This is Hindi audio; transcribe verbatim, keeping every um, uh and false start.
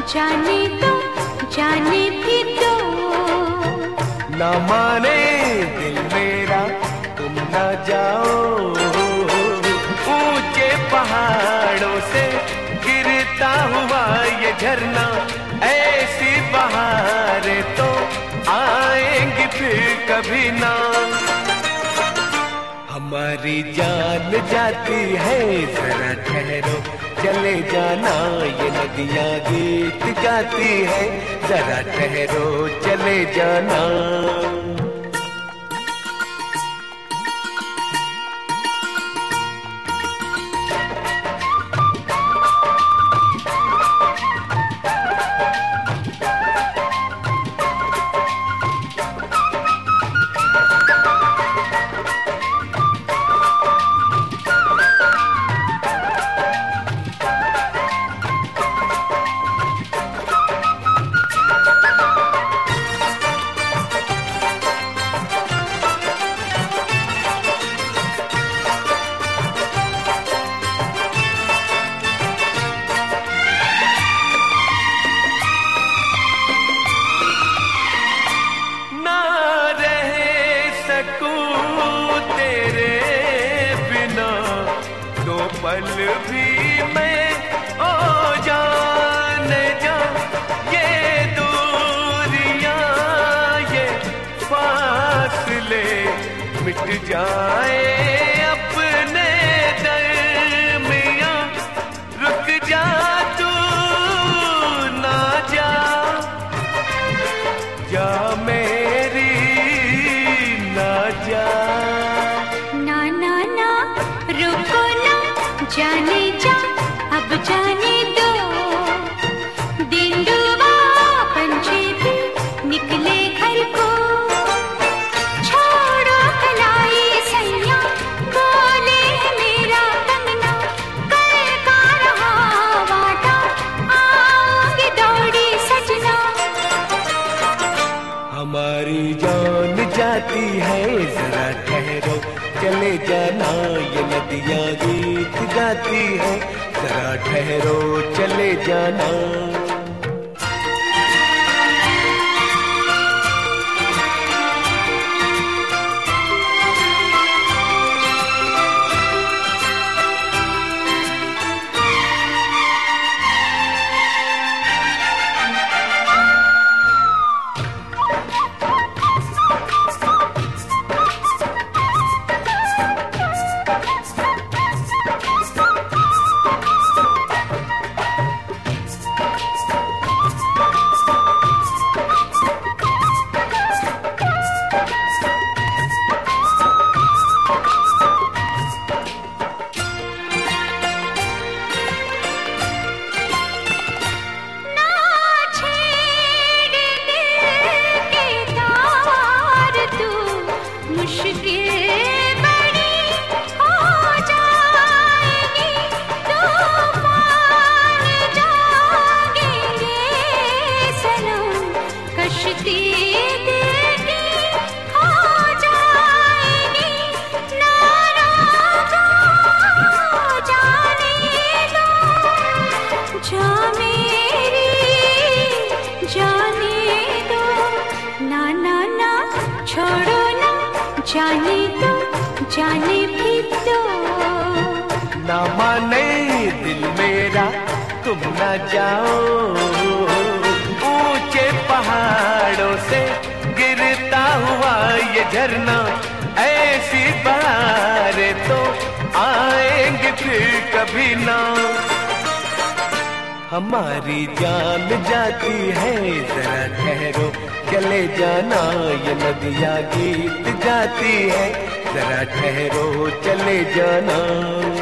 जाने तो जाने भी दो। ना माने दिल मेरा तुम ना जाओ, ऊंचे पहाड़ों से गिरता हुआ ये झरना, ऐसी बहारें तो आएंगी फिर कभी ना। हमारी जान जाती है जरा ठहरो चले जाना, ये नदियाँ गीत गाती है जरा ठहरो चले जाना। पल भी मैं ओ जाने जा, ये दूरियां ये फासले मिट जाए अपने दरमियां, रुक जा तू ना जा, जा मेरी ना जा। ना ना ना रुको ना जाने जा, अब जाने दो। दिन डूबा पंछी भी निकले घर को, छोड़ो कलाई सैया बोले मेरा कंगना, कल का रहा वादा आऊंगी दौड़ी सजना। हमारी जान जाती है जरा ठहरो चले जाना, ये नदियाँ गीत गाती है जरा ठहरो चले जाना। जाने दो जाने भी दो। ना माने दिल मेरा तुम ना जाओ, ऊंचे पहाड़ों से गिरता हुआ ये झरना, ऐसी बहारें तो आएंगे फिर कभी ना। हमारी जान जाती है जरा ठहरो चले जाना, ये नदियाँ गीत गाती है जरा ठहरो चले जाना।